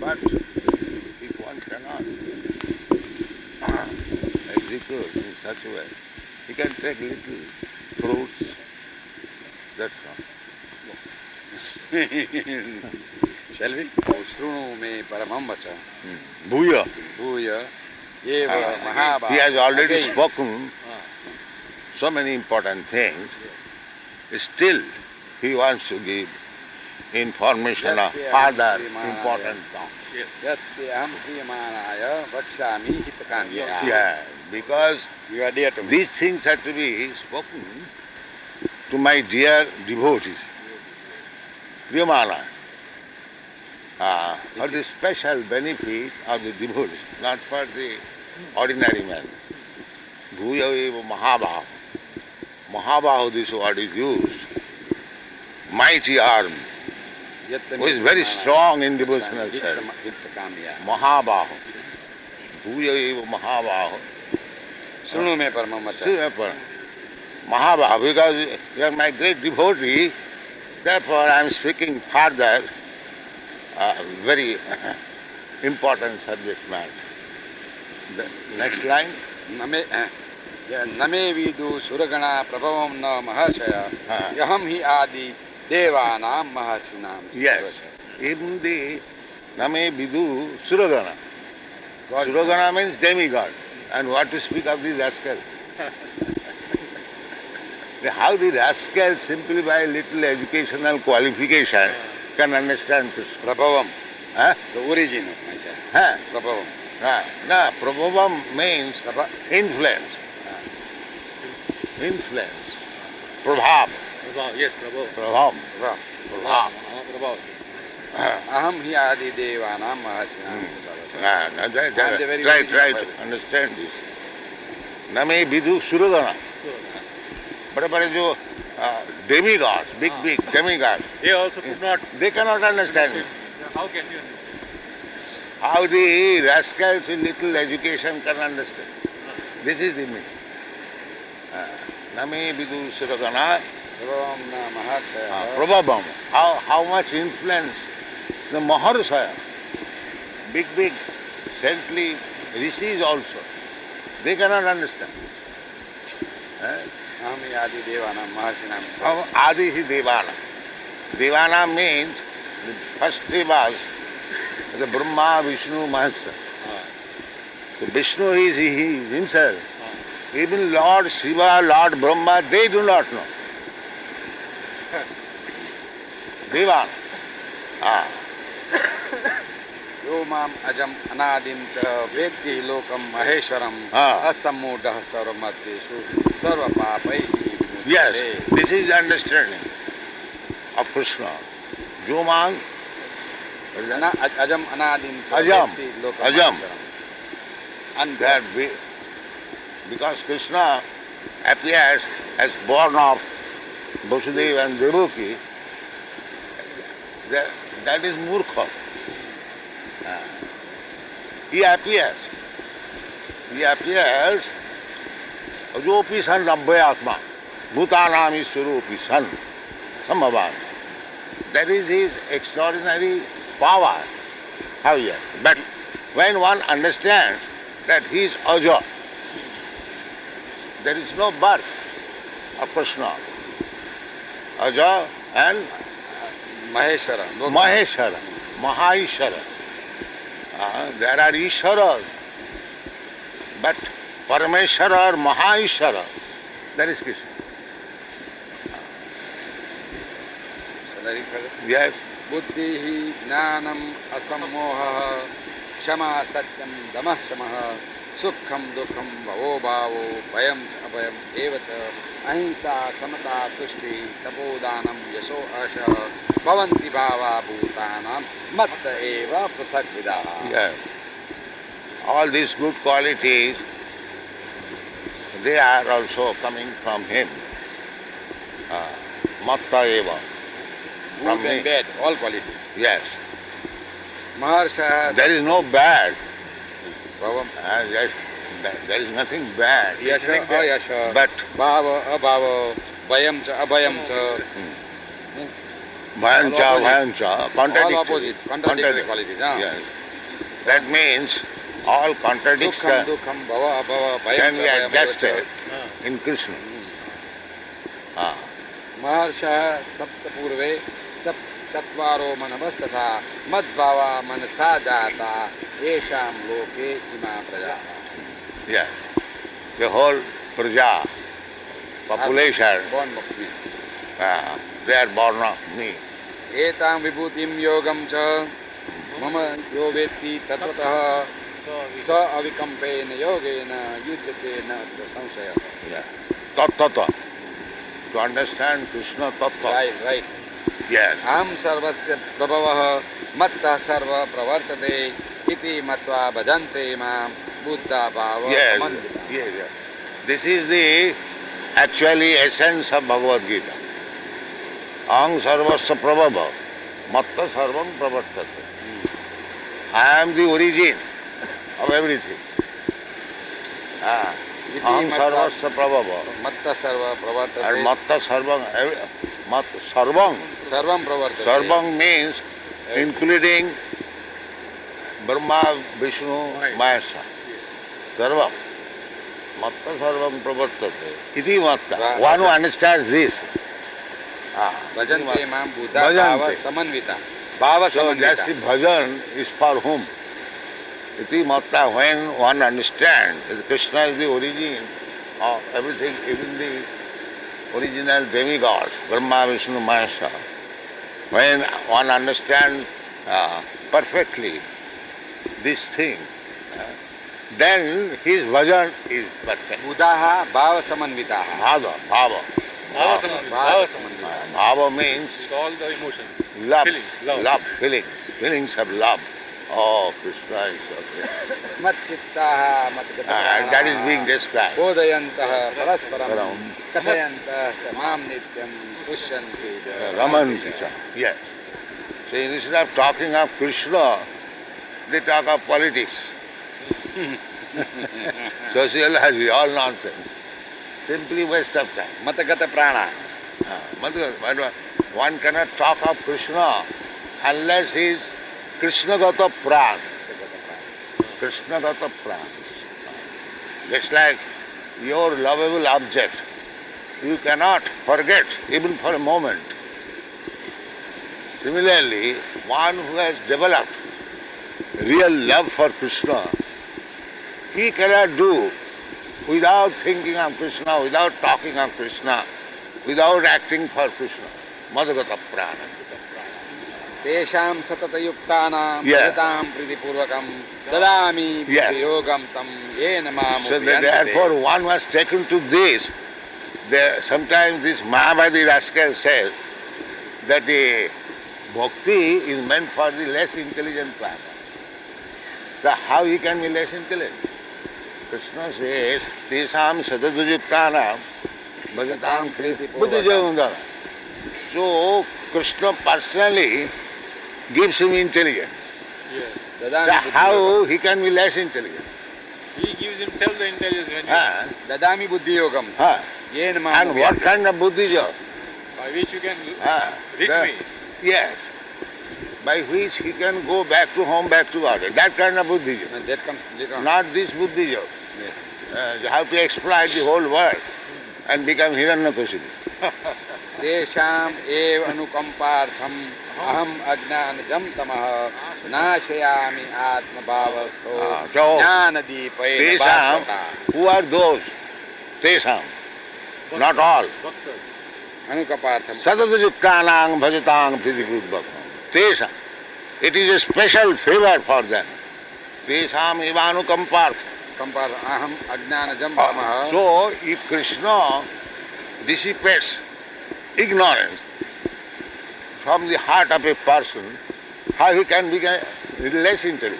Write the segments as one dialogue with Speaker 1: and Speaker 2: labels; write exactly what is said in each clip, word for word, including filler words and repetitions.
Speaker 1: But if one cannot execute in such a way, he can take little fruits, that's all.
Speaker 2: Shall we? Shrunu me paramam vacha.
Speaker 1: Bhuya.
Speaker 2: Bhuya. Eva
Speaker 1: Uh,
Speaker 2: Mahabharata.
Speaker 1: he has already
Speaker 2: Again.
Speaker 1: spoken so many important things. Still, he wants to give information of further important things.
Speaker 2: Yatyaham kriyamanaya vakshami hitakanya.
Speaker 1: Yeah, because
Speaker 2: You are dear to me.
Speaker 1: these things have to be spoken to my dear devotees. Priyamana. Uh, for the special benefit of the devotees, not for the ordinary man. Bhuya eva Mahabaho. Mahabaho, this word is used. Mighty arm, who is very strong in devotional service. Mahabaho. Bhuya eva Mahabaho.
Speaker 2: Shrunu me paramam vacha.
Speaker 1: Mahabaho, because you are my great devotee, therefore I am speaking further uh, very important subject matter. The next line.
Speaker 2: Name Name vidu suragana prabhavam na mahashaya.
Speaker 1: Ah.
Speaker 2: Yaham hi adi devanam mahasinam.
Speaker 1: Yes. Even the Name Vidu Suragana. Suragana means demigod. And what to speak of the rascals? How the rascals, simply by a little educational qualification, can understand Krishna.
Speaker 2: Prabhavam.
Speaker 1: Huh?
Speaker 2: The origin of myself.
Speaker 1: Huh?
Speaker 2: Prabhavam.
Speaker 1: Huh? No, Prabhavam means
Speaker 2: Prabha-
Speaker 1: influence. Influence. Prabhav.
Speaker 3: Prabhav, yes, Prabhav.
Speaker 1: Prabhav.
Speaker 2: Prabhav.
Speaker 1: Prabhav.
Speaker 3: Prabhav.
Speaker 2: Aham hi adi devanam mahasinam.
Speaker 1: Ah, now that-
Speaker 2: And
Speaker 1: that-
Speaker 2: the very
Speaker 1: try,
Speaker 2: origin
Speaker 1: try
Speaker 2: of
Speaker 1: to
Speaker 2: Bible.
Speaker 1: understand this. Name Vidu Suragana. बड़े बड़े जो demigods, big big demigods,
Speaker 3: They also could not.
Speaker 1: they cannot understand it.
Speaker 3: How can you understand?
Speaker 1: How the rascals with little education can understand. This is the meaning. Name Vidu Suragana.
Speaker 2: Prabhavam na mahashaya.
Speaker 1: Prabhavam. How, how much influence the Maharshaya, big, big, saintly rishis also, they cannot understand. Eh?
Speaker 2: Aham hi adi devanam mahasinam.
Speaker 1: How Adi hi Devana. Devana means the first devas, the Brahma, Vishnu, Mahasa. So Vishnu is he, he himself. Even Lord Shiva, Lord Brahma, they do not know. Devana. Ah.
Speaker 2: Yo mam ajam anadim cha vedhi lokam maheshwaram
Speaker 1: Ah.
Speaker 2: asammudah sarvamateshu sarva papaihi.
Speaker 1: Yes, this is the understanding of Krishna. Jomang, what is that?
Speaker 2: Ana, ajam anadim cha
Speaker 1: Ajam.
Speaker 2: vedhi lokam
Speaker 1: Ajam.
Speaker 2: maheshwaram. And
Speaker 1: That we, because Krishna appears as born of Vasudeva and Devaki, that, that is Murkha. Ah. He appears. He appears Ajopi san Rabbhay Atma. Bhutanam Iswarupi san. Sambhavan. That is his extraordinary power. How here? But when one understands that he is Aja, there is no birth of Krishna. Aja and
Speaker 2: Maheshwara. Lok-
Speaker 1: Maheshwara, Mahaishwara. Uh, there are Ishwaras, but Parameshwara or Mahaishwara, that is Krishna.
Speaker 2: Shall I read further?
Speaker 1: Yes.
Speaker 2: Buddhihi jnanam asammoha kshama satyam damah shamah sukham dukham bhavo bhavo vayam cha abhayam evata ahimsa samata tushti tapodanam yasho asha bhavanti bhava bhutanam matta eva prathak vidaha.
Speaker 1: Yes. All these good qualities, they are also coming from him. Uh, Matta eva. From
Speaker 2: Good and
Speaker 1: me.
Speaker 2: bad, all qualities.
Speaker 1: Yes.
Speaker 2: Maharsha
Speaker 1: There is no bad.
Speaker 2: bhavam
Speaker 1: Uh, there, there is nothing bad.
Speaker 2: yasha ayasha
Speaker 1: But
Speaker 2: bhava abhava vayam cha abhayam cha.
Speaker 1: Bhayancha,
Speaker 2: All
Speaker 1: Bhayancha,
Speaker 2: All
Speaker 1: contradictory.
Speaker 2: opposites, contradictory qualities. Huh?
Speaker 1: Yes. That means all
Speaker 2: Sukham,
Speaker 1: contradictions
Speaker 2: dukham, bhava, bhava, bhayam
Speaker 1: can
Speaker 2: cha
Speaker 1: be
Speaker 2: bhayam
Speaker 1: adjusted
Speaker 3: Ah.
Speaker 1: in Krishna. Ah.
Speaker 2: महर्षः सप्तपूर्वे चत् चत्वारो मनवस्तथा मद्भावा मनसा जाता येषां लोके इमा प्रजा.
Speaker 1: Yes. The whole praja, population,
Speaker 2: Born of me.
Speaker 1: ah, they are born of me.
Speaker 2: एतां विभूतिं योगं च मम यो वेत्ति तत्त्वतः स अविकम्पेन योगेन युज्यते न अत्र संशयः.
Speaker 1: Yeah. Tattva. To understand Krishna Tattva.
Speaker 2: Right, right.
Speaker 1: Yes.
Speaker 2: अहं सर्वस्य प्रभवः मत्तः सर्व प्रवर्तते इति मत्वा भजन्ते मां बुद्धा भाव
Speaker 1: Yes.
Speaker 2: Samanvita.
Speaker 1: Yes, yes. This is the actually essence of Bhagavad Gita. Aham sarvasya prabhava, matta sarvam pravartate. I am the origin of everything. Ah.
Speaker 2: इति
Speaker 1: Aham
Speaker 2: मत्वा
Speaker 1: sarvasya prabhava.
Speaker 2: मत्तः सर्व प्रवर्तते.
Speaker 1: And matta sarvam, every- mat sarvam.
Speaker 2: सर्वं प्रवर्तते.
Speaker 1: Sarvam means including Brahma, Vishnu, Mahesha. Sarvam. Matta sarvam pravartate. Iti matta.
Speaker 2: Ra-
Speaker 1: One who understands this. Ah,
Speaker 2: भजन्ते मां बुद्धा
Speaker 1: भजन्ते.
Speaker 2: भाव समन्विता. भाव
Speaker 1: so that's
Speaker 2: Samanvita.
Speaker 1: the bhajan is for whom? Iti matta, when one understands that Krishna is the origin of everything, even the original demigods, Brahma, Vishnu, Mahesha, when one understands uh, perfectly this thing, uh, then his bhajan is perfect.
Speaker 2: बुधाः भाव समन्विताः.
Speaker 1: Bhava, bhava.
Speaker 3: Bhava samandita. Bhava samandita.
Speaker 1: Uh, Bhava means
Speaker 3: With all the emotions.
Speaker 1: love,
Speaker 3: Feelings. Love.
Speaker 1: love, feelings, feelings of love. Oh, Krishna is so great.
Speaker 2: मच्चित्ताः
Speaker 1: And that is being
Speaker 2: मद्गतप्राणाः
Speaker 1: described.
Speaker 2: बोधयन्तः परस्परं
Speaker 1: परं
Speaker 2: कथयन्तः च मां नित्यं पुष्यन्ति च
Speaker 1: Ramanti cha. Yes. So instead of talking of Krishna, they talk of politics. Sociology, all nonsense. Simply waste of time.
Speaker 2: मतगतप्राणाः.
Speaker 1: Ah, but one cannot talk of Krishna unless he is Krishna Gata Pran. Krishna Gata Pran. Just like your lovable object, you cannot forget even for a moment. Similarly, one who has developed real love for Krishna, he cannot do without thinking of Krishna, without talking of Krishna, without acting for Krishna. Madhugata prana.
Speaker 2: तेषां सततयुक्तानां
Speaker 1: Yeah.
Speaker 2: भजतां प्रीतिपूर्वकं ददामि
Speaker 1: Yeah.
Speaker 2: योगं तं येन मां
Speaker 1: So that therefore one was taken to this. There, sometimes this Mahabharati rascal says that the bhakti is meant for the less intelligent class. So how he can be less intelligent? Krishna says, Tesam sadadujuktanam bhajatam buddhijavandana. So Krishna personally gives him intelligence.
Speaker 3: Yes.
Speaker 1: So
Speaker 2: ददामि
Speaker 1: how he can be less intelligent?
Speaker 3: He gives himself the intelligence when
Speaker 1: Huh?
Speaker 2: ददामि बुद्धियोगं
Speaker 1: Huh?
Speaker 2: येन मां
Speaker 1: And what kind of buddhija?
Speaker 3: you, by which you can
Speaker 1: Ah,
Speaker 3: reach
Speaker 1: the-
Speaker 3: me.
Speaker 1: Yes. By which he can go back to home, back to order. That kind of buddhism.
Speaker 2: And that comes later on.
Speaker 1: Not this buddhism.
Speaker 2: Yes.
Speaker 1: Uh, you have to exploit the whole world and become Hiranyakashipu.
Speaker 2: तेषाम् एव अनुकम्पार्थम् अहम् अज्ञानजं तमः नाशयामि आत्मभावस्थो
Speaker 1: Ah, so
Speaker 2: ज्ञानदीपेन
Speaker 1: Tesam,
Speaker 2: भास्वता.
Speaker 1: who are those? Tesam, not all.
Speaker 3: Bhaktas.
Speaker 2: अनुकम्पार्थम्
Speaker 1: Sadadajuktanang bhajatang pridipudbhakam. Tesam. It is a special favor for them. Tesam evanukamparth.
Speaker 2: कंपार्थ अहम् अज्ञानजं तमः.
Speaker 1: So, if Krishna dissipates ignorance from the heart of a person, how he can become less intelligent?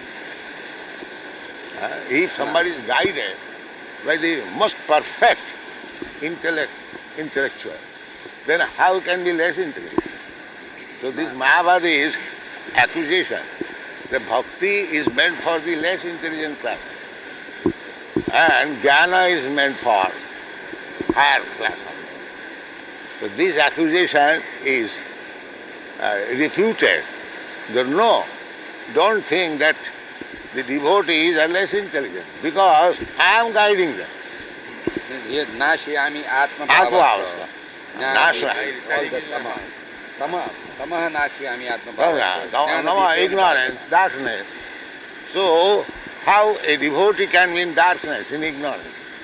Speaker 1: Uh, if somebody is guided by the most perfect intellect, intellectual, then how can be less intelligent? So this Mahabharata is accusation. The bhakti is meant for the less intelligent class. And jnana is meant for higher class. So this accusation is uh, refuted. There no, don't think that the devotees are less intelligent because I am guiding them.
Speaker 2: Here, Nashyami Atma
Speaker 1: Atma
Speaker 2: Bhavastha.
Speaker 1: Nashya.
Speaker 2: All the tama. Tama. Tama Nashyami Atma
Speaker 1: Nama,
Speaker 2: Bhavastha.
Speaker 1: nama, ignorance, darkness. So, how a devotee can be in darkness, in ignorance?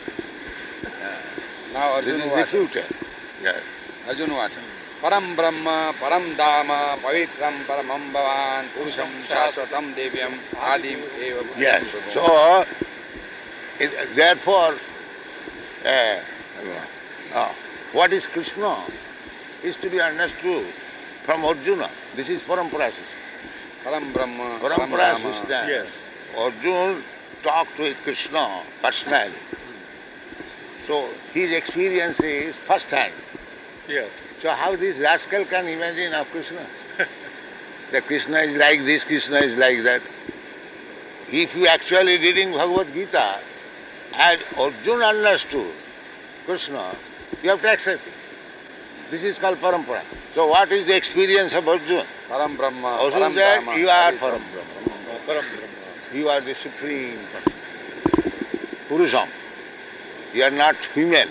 Speaker 2: Now
Speaker 1: This
Speaker 2: Arjuna
Speaker 1: is
Speaker 2: Vacha.
Speaker 1: refuted. Yes.
Speaker 2: Arjuna Vacha. Param Brahma, Param Dhamma, Pavitram Paramam Bhavan, Purusham Shashvatam Devyam, Adim Eva.
Speaker 1: Yes. So, it, therefore, uh, uh, what is Krishna is to be understood from Arjuna. This is Parampara system.
Speaker 2: Param Brahma, Param
Speaker 1: Parampara
Speaker 2: Dhamma.
Speaker 1: system.
Speaker 3: Yes.
Speaker 1: Arjuna talked with Krishna personally. So his experience is first hand.
Speaker 3: Yes.
Speaker 1: So how this rascal can imagine of Krishna? That Krishna is like this, Krishna is like that. If you actually reading Bhagavad Gita, as Arjuna understood Krishna, you have to accept it. This is called parampara. So what is the experience of Arjuna?
Speaker 2: Param Brahma,
Speaker 1: Arjuna
Speaker 2: Param
Speaker 1: said,
Speaker 2: Dhamma.
Speaker 1: you are
Speaker 2: Pavitram.
Speaker 1: Param Brahma.
Speaker 3: Uh, Param Brahma.
Speaker 1: You are the supreme person. Purusham. You are not female.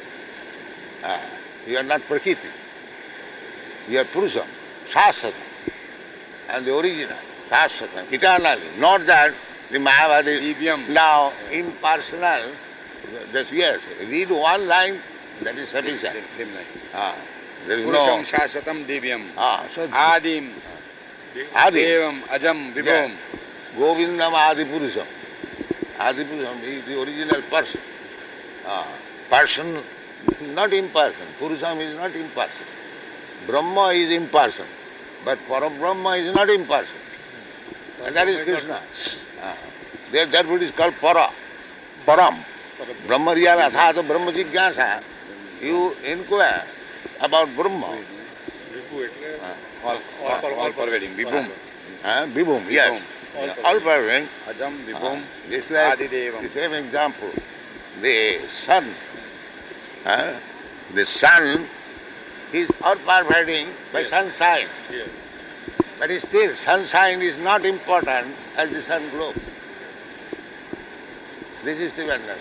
Speaker 1: Ah, you are not Prakriti. You are Purusham. Shasvatam. And the original. Shasvatam. Eternally. Not that the Mayavadi
Speaker 2: Divyam.
Speaker 1: now impersonal. Just yes. Read one line, that is sufficient.
Speaker 2: That's same line.
Speaker 1: Ah, there is
Speaker 2: Purusham
Speaker 1: no.
Speaker 2: Shashvatam Devyam.
Speaker 1: Ah, so
Speaker 2: Adim
Speaker 1: Adi.
Speaker 2: Devam Ajam Vibhom.
Speaker 1: Yeah. Govindam Adi Purusham. Adi Purusham is the original person. Ah, person, not imperson. Purusham is not imperson. Brahma is imperson. But Parabrahma is not imperson. And that is Krishna. Ah. That, that what is called Para. Param. Brahma Riyala Thata Brahma Jigyasa. You inquire about Brahma.
Speaker 3: Vibhu એટલે
Speaker 2: All, all, all, all pervading. Vibhum.
Speaker 1: Ah, Vibhum, yes.
Speaker 3: All
Speaker 1: Yeah, all pervading.
Speaker 2: Ajam Vibhum.
Speaker 1: Just like
Speaker 2: Adidevam.
Speaker 1: the same example, the sun, uh, the sun is all pervading by
Speaker 3: Yes.
Speaker 1: sunshine,
Speaker 3: yes.
Speaker 1: but still sunshine is not important as the sun globe. This is to be understood.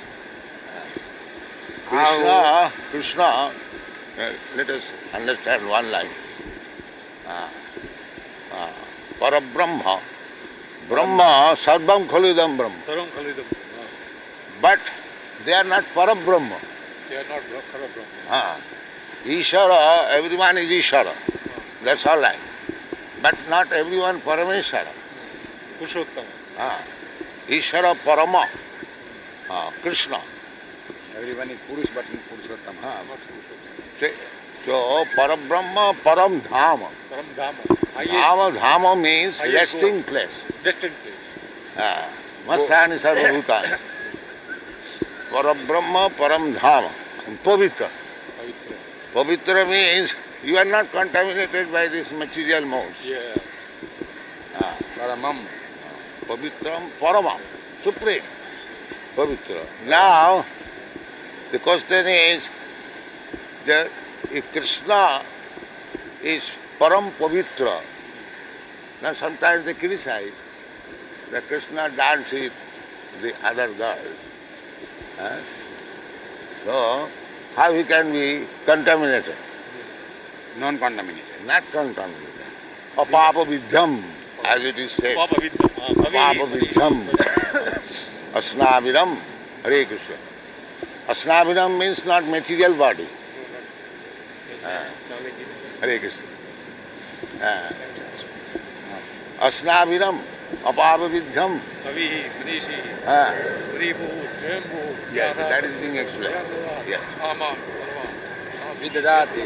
Speaker 1: Krishna, Krishna, uh, let us understand one line. Uh, uh, Parabrahma, Brahma, Sarvam Khalidam Brahma.
Speaker 3: Sarvam Khalidam. Uh,
Speaker 1: But they are not Parabrahma.
Speaker 3: They are not Bra- Sarva Brahma.
Speaker 1: Ah. Ishara, everyone is Ishara. That's all right. But not everyone Parameshwara.
Speaker 3: Purushottam.
Speaker 1: Ah. Ishara Parama. Ah. Krishna.
Speaker 2: Everyone is Purush but not Purushottam.
Speaker 1: Ah.
Speaker 3: Not Purushottam.
Speaker 1: So, so Parabrahma, Param Dhama.
Speaker 3: Param Dhamma. Highest
Speaker 1: Dhama, Dhama means
Speaker 3: highest
Speaker 1: resting
Speaker 3: goal.
Speaker 1: place.
Speaker 3: destined place.
Speaker 1: Ah. Masthani Sarvabhutani. Parabrahma, Param Dhama. Pavitra.
Speaker 3: Pavitra.
Speaker 1: Pavitra means you are not contaminated by this material modes.
Speaker 3: Yeah.
Speaker 1: Ah.
Speaker 2: Paramam.
Speaker 1: Pavitram Paramam, supreme. Pavitra. Now, the question is that if Krishna is Param Pavitra, now sometimes they criticize that Krishna dances with the other girls. Huh? So, how he can be contaminated?
Speaker 2: Non-contaminated.
Speaker 1: Not contaminated. Apapa vidhyam, as it is said.
Speaker 3: Papa Vidya.
Speaker 1: Papa vidhyam. Asnaviram, Hare Krishna. Asnaviram means not material body. Ah, Hare Krishna. Ah. Asnaviram, apapa vidhyam.
Speaker 3: Kavihi, Manishi,
Speaker 1: Ah,
Speaker 3: Ripuhu, Swayambhu.
Speaker 1: yes, that is being explained. Yes.
Speaker 3: Ama, Sarva.
Speaker 2: Vidadasi.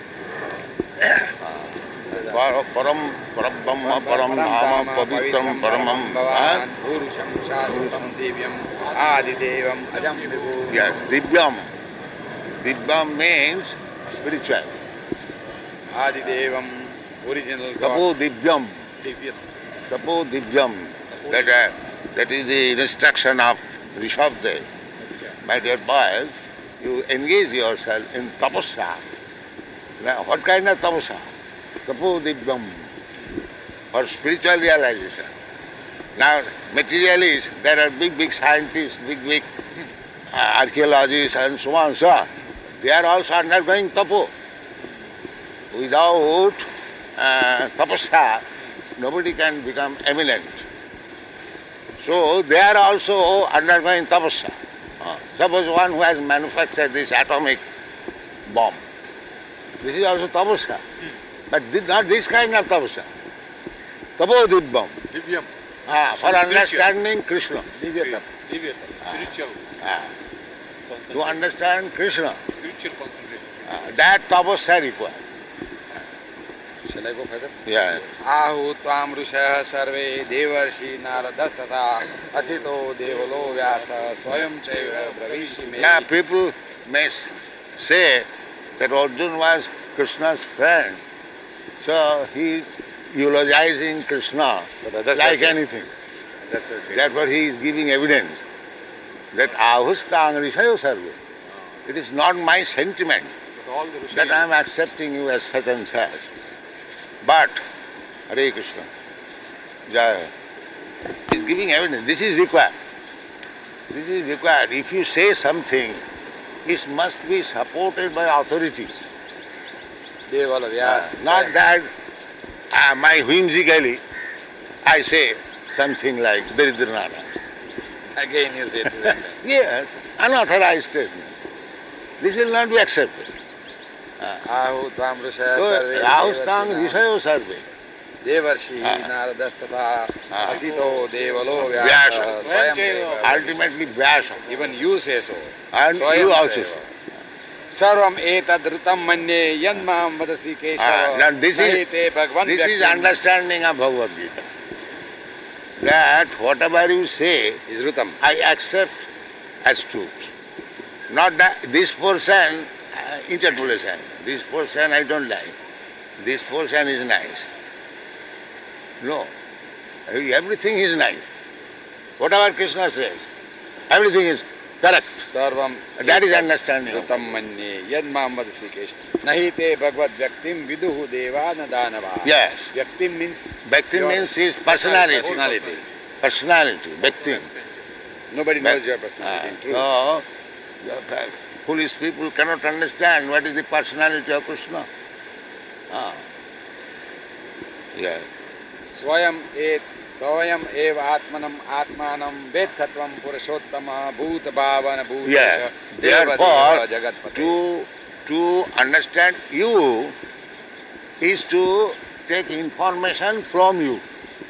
Speaker 1: Par- Param, Parabrahma, Param Dhama, Pavitram, Paramam. Ah?
Speaker 2: Purusham Shashvatam Devyam Adidevam Ajam Vibhum.
Speaker 1: Yes, Divyam. Divyam means spiritual.
Speaker 2: Adidevam, original
Speaker 1: Tapo
Speaker 2: God.
Speaker 1: Divyam.
Speaker 3: Divya.
Speaker 1: Tapo Divyam. That, uh, that is the instruction of Rishabdev. My dear boys, you engage yourself in tapasya. Now, what kind of tapasya? tapo divyam, for spiritual realization. Now, materialists, there are big, big scientists, big, big uh, archaeologists and so on, so on. They are also undergoing tapo. Without uh, tapasya, nobody can become eminent. So they are also undergoing tapasya. Uh, suppose one who has manufactured this atomic bomb, this is also tapasya. But this, not this kind of tapasya. Tapo divyam.
Speaker 3: Divyam.
Speaker 1: Ah, for
Speaker 3: Spiritual.
Speaker 1: understanding Krishna.
Speaker 3: Divya. Divya. Spiritual.
Speaker 1: Ah, to
Speaker 3: Concentration.
Speaker 1: understand Krishna,
Speaker 3: Spiritual concentration.
Speaker 1: uh, that tapasya required.
Speaker 2: Shall I go further?
Speaker 1: Yeah.
Speaker 2: आहु त्वाम ऋषयः सर्वे देवर्षि नारदस्तथा अचितो देवलो व्यास स्वयं चैव ब्रवीषि मे.
Speaker 1: Now people may s- say that Arjuna was Krishna's friend, so he is eulogizing Krishna
Speaker 2: But that's
Speaker 1: like
Speaker 2: also-
Speaker 1: anything.
Speaker 2: That's what I say.
Speaker 1: Therefore he is giving evidence that ahustang rishayo sarve. It is not my sentiment
Speaker 3: But all the
Speaker 1: that I am accepting you as such and such. But, Hare Krishna, Jaya, he is giving evidence. This is required. This is required. If you say something, it must be supported by authorities.
Speaker 2: Devala Vyas.
Speaker 1: Not that uh, my whimsically I say something like Daridranara.
Speaker 2: Again you say this.
Speaker 1: Yes, unauthorized statement. This will not be accepted.
Speaker 2: आहु त्वाम ऋषयः
Speaker 1: So,
Speaker 2: सर्वे
Speaker 1: Rahustang
Speaker 2: देवर्षि
Speaker 1: Rishayo Sarve.
Speaker 2: देवर्षि
Speaker 1: Ah.
Speaker 2: नारदस्तथा
Speaker 1: Ah.
Speaker 2: अचितो देवलो
Speaker 1: Vyasa.
Speaker 2: व्यास स्वयं चैव.
Speaker 1: Ultimately Vyasa.
Speaker 2: Even you say so.
Speaker 1: And
Speaker 2: स्वयं
Speaker 1: you also
Speaker 2: चैव.
Speaker 1: say.
Speaker 2: सर्वम एतद्रुतं मन्ये यन्मां वदसि
Speaker 1: Ah,
Speaker 2: केशव
Speaker 1: now this
Speaker 2: नहि
Speaker 1: is,
Speaker 2: ते भगवन्
Speaker 1: this is
Speaker 2: व्यक्तिं.
Speaker 1: understanding of Bhagavad Gita. That whatever you say,
Speaker 2: is Rutam.
Speaker 1: I accept as truth. Not that this portion, uh, interpolation. This portion I don't like. This portion is nice. No. Everything is nice. Whatever Krishna says, everything is correct.
Speaker 2: सर्वम
Speaker 1: That is understanding.
Speaker 2: ऋतं मन्ये यन्मां वदसि केशव नहि ते भगवद् व्यक्तिं विदुः देवा न दानवाः.
Speaker 1: Yes.
Speaker 2: व्यक्तिं means
Speaker 1: Bhakti
Speaker 2: your
Speaker 1: means his personality.
Speaker 2: personality.
Speaker 1: Personality. Bhakti.
Speaker 2: Nobody knows your personality. True.
Speaker 1: No. Foolish people cannot understand what is the personality of Krishna. Ah. Yeah.
Speaker 2: स्वयं एत स्वयं एव आत्मनम आत्मानं वेत्थत्वं पुरुषोत्तम भूत भावन भूतेश
Speaker 1: Yeah.
Speaker 2: देवदेव
Speaker 1: Therefore,
Speaker 2: जगत्पते.
Speaker 1: to, to understand you is to take information from you,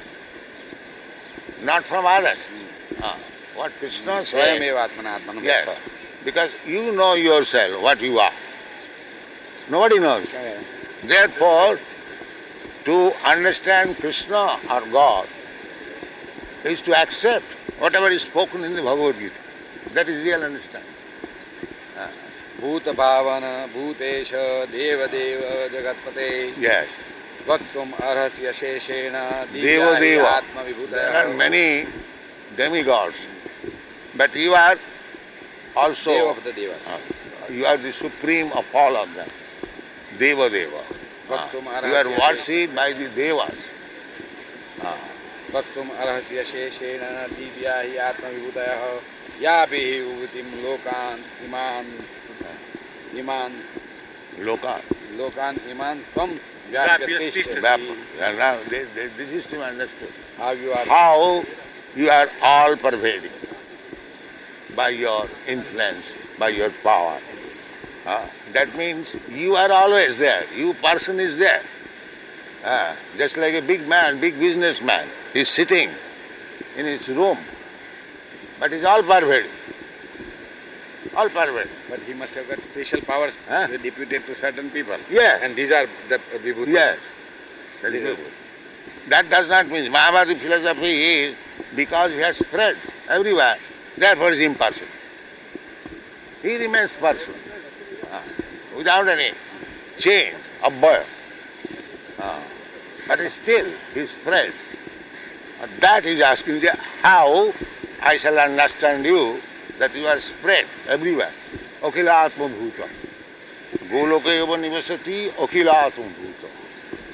Speaker 1: not from others. Ah. What Krishna
Speaker 2: स्वयं
Speaker 1: says.
Speaker 2: एव आत्मना आत्मनं
Speaker 1: Yes.
Speaker 2: वेत्थ.
Speaker 1: Because you know yourself what you are. Nobody knows. Therefore, to understand Krishna or God is to accept whatever is spoken in the Bhagavad Gita. That is real understanding.
Speaker 2: भूत भावन भूतेश देवदेव जगत्पते.
Speaker 1: Yes.
Speaker 2: वक्तुम अर्हसि अशेषेण
Speaker 1: Deva
Speaker 2: दिव्याहि
Speaker 1: Deva.
Speaker 2: आत्मविभूतयः.
Speaker 1: There are many demigods. But you are also,
Speaker 2: Deva of the Devas.
Speaker 1: uh, you are the supreme of all of them. Deva Deva.
Speaker 2: Vaktum
Speaker 1: Uh, you are
Speaker 2: arhasya
Speaker 1: worshipped by the Devas. Uh,
Speaker 2: वक्तुम अर्हसि अशेषेण दिव्याहि आत्मविभूतयः याभिः विभूतिं लोकान् इमान् इमान्
Speaker 1: Loka.
Speaker 2: लोकान् इमान् त्वं
Speaker 3: व्याप्य
Speaker 2: व्याप्य
Speaker 3: तिष्ठसि.
Speaker 1: Vap- and now this, this, this is to be understood.
Speaker 2: How you are
Speaker 1: How you are all pervading by your influence, by your power. Uh, that means you are always there. You person is there. Uh, just like a big man, big businessman. He's sitting in his room. But he's all pervading. All pervading.
Speaker 2: but he must have got special powers
Speaker 1: Huh?
Speaker 2: deputed to certain people.
Speaker 1: Yes.
Speaker 2: And these are the vibhutis.
Speaker 1: Yes. That is good. That does not mean Mahabharata philosophy is because he has spread everywhere, therefore he is impartial. He remains person uh, without any change of birth. Uh, but still he is spread. Uh, that is asking how I shall understand you that you are spread everywhere. Okhila Atma Bhuta. Goloka eva nivasati okhila Atma Bhuta.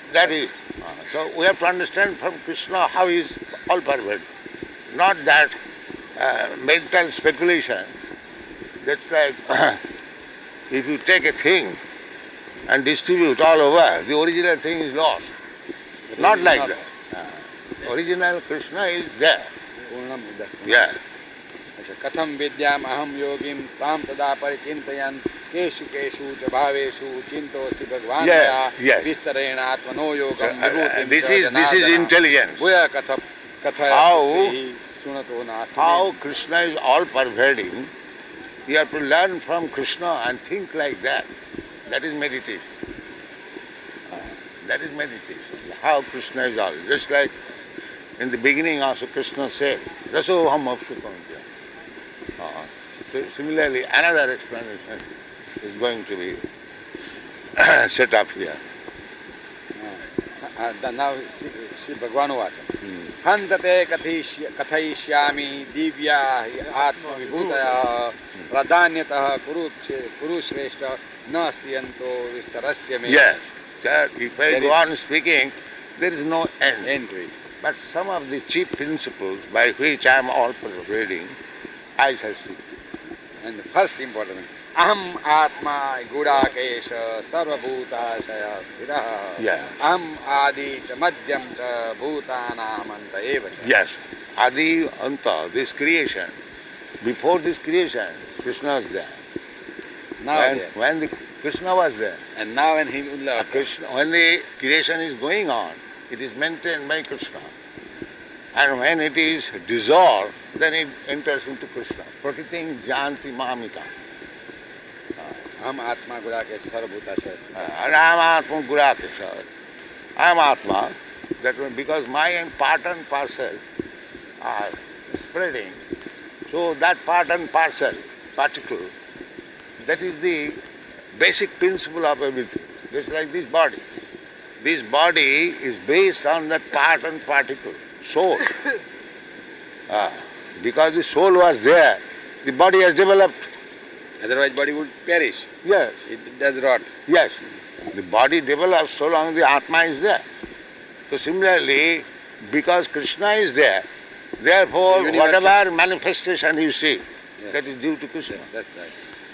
Speaker 1: That is. uh, So we have to understand from Krishna how he is all pervading. Not that uh, mental speculation. That's like if you take a thing and distribute all over, the original thing is lost. Not like that. Uh, original Krishna is there.
Speaker 2: Purnam इदः
Speaker 1: Yeah.
Speaker 2: अच्छा कथम विद्याम अहम योगिम ताम तदा परिचिन्तयन् केषु केषु च भावेषु चिन्तोऽसि भगवान्
Speaker 1: Yeah,
Speaker 2: मया
Speaker 1: yes.
Speaker 2: विस्तरेण आत्मनो योगं
Speaker 1: So, uh,
Speaker 2: विभूतिं
Speaker 1: this
Speaker 2: च
Speaker 1: is this is
Speaker 2: Janardan.
Speaker 1: intelligence.
Speaker 2: भूय कथ कथय
Speaker 1: How-
Speaker 2: भक्तिः शृणुतो नाथ
Speaker 1: How Krishna is all pervading, you have to learn from Krishna and think like that. That is meditation. Uh, That is meditation. How Krishna is all. Just like in the beginning also Krishna said, Rasoham Apsukantya. Uh, so similarly, another explanation is going to be set up here.
Speaker 2: now Shri भगवान् उवाच हन्तते कथयिष्य कथयिष्यामि दिव्या हि आत्मविभूतयः प्राधान्यतः कुरुक्षे कुरुश्रेष्ठ नास्ति अन्तो विस्तरस्य मे
Speaker 1: Yes. Sir, if I
Speaker 2: There
Speaker 1: go
Speaker 2: is-
Speaker 1: on speaking, there is no end.
Speaker 2: entry.
Speaker 1: But some of the chief principles by which I am all pervading, I shall speak.
Speaker 2: And the first important thing, aham atma gudakesha sarvabhutashaya sthirah.
Speaker 1: Yeah.
Speaker 2: Aham adi cha madhyam cha bhutanam anta eva cha.
Speaker 1: Yes, Adi Anta, this creation, before this creation, Krishna was there.
Speaker 2: Now
Speaker 1: when,
Speaker 2: there.
Speaker 1: when the Krishna was there,
Speaker 2: And now when he will
Speaker 1: uh, Krishna, when the creation is going on, it is maintained by Krishna. And when it is dissolved, then it enters into Krishna. Prakriting janti mamita.
Speaker 2: aham atma gudakesha sarvabhutashaya sthirah.
Speaker 1: Uh, and I am Atma Gurakesha. I am Atma. That one, because my part and parcel are spreading. So that part and parcel, particle, that is the basic principle of everything. Just like this body. This body is based on that part and particle, soul. Ah, because the soul was there, the body has developed.
Speaker 2: Otherwise body would perish.
Speaker 1: Yes,
Speaker 2: It does rot.
Speaker 1: yes. The body develops so long the Atma is there. So similarly, because Krishna is there, therefore
Speaker 2: The universal-
Speaker 1: whatever manifestation you see,
Speaker 2: Yes.
Speaker 1: that is due to Krishna.
Speaker 2: Yes, that's right.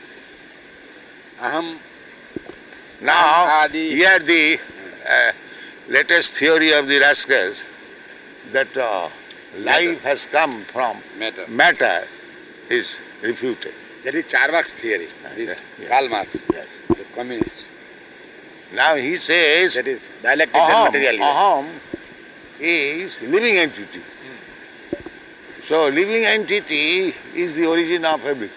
Speaker 2: Aham
Speaker 1: Now,
Speaker 2: Adi-
Speaker 1: here the uh, latest theory of the rascals that uh, life has come from
Speaker 2: matter.
Speaker 1: matter is refuted.
Speaker 2: That is Charvak's theory. This
Speaker 1: yeah.
Speaker 2: Karl Marx,
Speaker 1: Yes.
Speaker 2: the communist.
Speaker 1: Now he says
Speaker 2: That is dialectical
Speaker 1: aham,
Speaker 2: materialism.
Speaker 1: aham is living entity. So living entity is the origin of everything.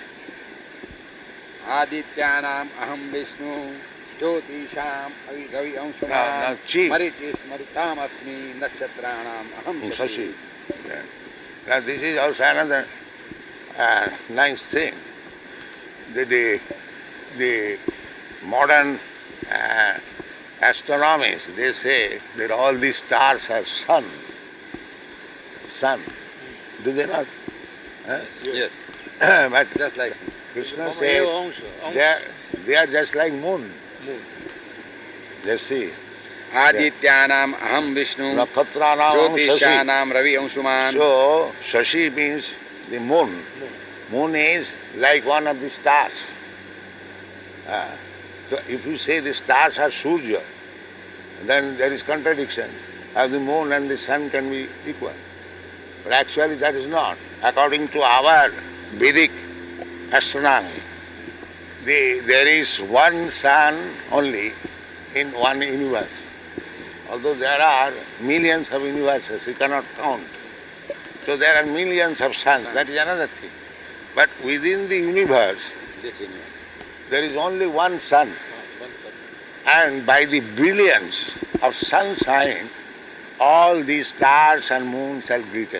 Speaker 2: Adityanam aham Vishnu, Jyotisham avi ravi
Speaker 1: Now-
Speaker 2: anshunam,
Speaker 1: now chief.
Speaker 2: Marichis maritam asmi, nakshatra aham
Speaker 1: Oh,
Speaker 2: Shashi.
Speaker 1: Shashi. Yeah. Now this is also another uh, nice thing. The, the, the modern uh, astronomers, they say that all these stars have sun. Sun. Do they not? Huh?
Speaker 2: Yes,
Speaker 1: But
Speaker 2: just like
Speaker 1: Krishna says they are, they are just like moon. Let's see.
Speaker 2: Adityanam aham Vishnu,
Speaker 1: Nakhatranam Shashi.
Speaker 2: Jyotishanam ravi anshuman.
Speaker 1: So, Shashi means the moon. Moon is like one of the stars. Ah, so if you say the stars are Surya, then there is contradiction. How the moon and the sun can be equal. But actually that is not. According to our Vedic astronomy, the, there is one sun only in one universe. Although there are millions of universes, you cannot count. So there are millions of suns, that is another thing. But within the universe,
Speaker 2: This universe.
Speaker 1: there is only one sun.
Speaker 3: One second.
Speaker 1: And by the brilliance of sunshine, all these stars and moons are glittering.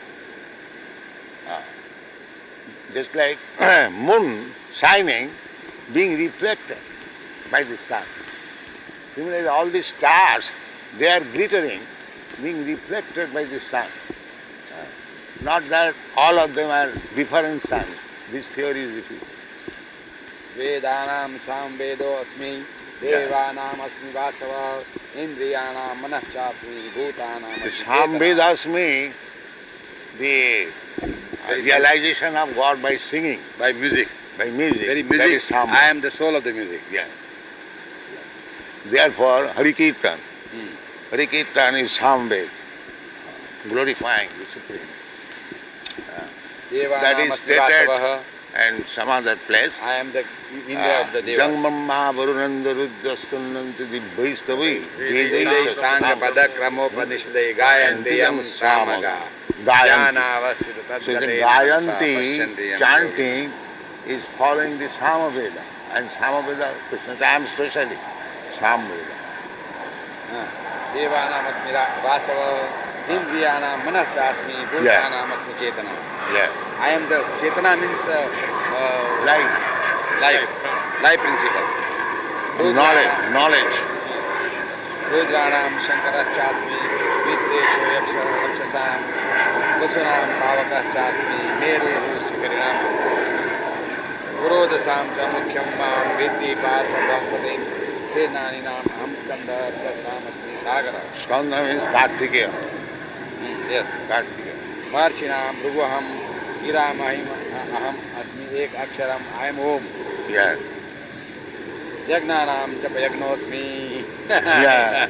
Speaker 1: Ah. Just like moon shining, being reflected by the sun. Similarly, all these stars, they are glittering, being reflected by the sun. Ah. Not that all of them are different suns. This theory is refuted.
Speaker 2: Vedanam samvedo asmi, Devanam asmi vasava, indriyanam manachasmi, bhutanam
Speaker 1: The
Speaker 2: asmi
Speaker 1: Samvedasmi, the uh, realization of God by singing,
Speaker 2: by music.
Speaker 1: by music.
Speaker 2: Very
Speaker 1: That
Speaker 2: music.
Speaker 1: is Sam.
Speaker 2: I am the soul of the music.
Speaker 1: Yeah. Therefore, Hari Kirtan.
Speaker 2: Hmm.
Speaker 1: Hari Kirtan is Samved, glorifying the Supreme.
Speaker 2: Devanam
Speaker 1: That is
Speaker 2: asmi
Speaker 1: stated
Speaker 2: vasavaha.
Speaker 1: and some other place.
Speaker 2: I am the Indra of the Devas.
Speaker 1: Jangmamma Varunanda Rudrastunanti Dibbaistavi
Speaker 2: Vedai Sanga Pada Kramopanishadai Gayantiyam Samaga. Jnana Avastita
Speaker 1: So the
Speaker 2: Tadgate
Speaker 1: Gayanti chanting is following the Samaveda. And Samaveda, Krishna time specially, Samaveda.
Speaker 2: Devanam asmi vasava, Indriyanam manachasmi, bhutanam asmi chetana.
Speaker 1: Yeah.
Speaker 2: I am the chetana means uh, uh,
Speaker 1: Life,
Speaker 2: life, life principle.
Speaker 1: knowledge, knowledge.
Speaker 2: Rudranam Shankaraschasmi, Viddesho Yaksha Rakshasam, Vasunam Pavakaschasmi, Meru Sikarinam, Purodasam Cha Mukhyam Mam, Viddi Partha Vaspati, Senaninam Hamskandar Sasamasmi Sagara.
Speaker 1: Skanda means Kartikeya.
Speaker 2: Hmm, yes.
Speaker 1: Kartikeya.
Speaker 2: Marchinam Rugaham, Giramahim Aham Asmi Ek Aksharam, I am Om.
Speaker 1: Yeah.
Speaker 2: Yagnanam Japa Yagnosmi.
Speaker 1: Yeah.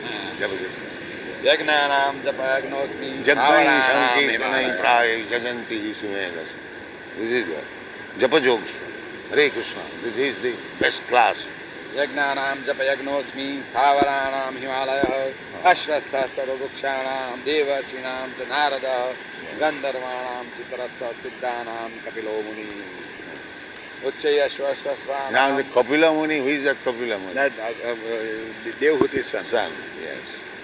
Speaker 2: Yagnanam Japa Yagnosmi.
Speaker 1: Jagmani
Speaker 2: Savananam
Speaker 1: Sankirtanai
Speaker 2: Himalaya.
Speaker 1: Praya Jaganti Sumedas. This is the Japa Jog. Hare Krishna. This is the best class.
Speaker 2: Yagnanam Japa Yagnosmi. Stavaranam Himalaya. Ashvastha Sarvakshanam. Devachinam Cha Narada. Gandharvanam Chitarastha Siddhanam Kapilo Muni. Uchaya Ashvasthasvanam.
Speaker 1: Now the Kapila Muni, who is that Kapila Muni?
Speaker 2: That uh, uh, uh, Devhuti's son.
Speaker 1: Son, yes.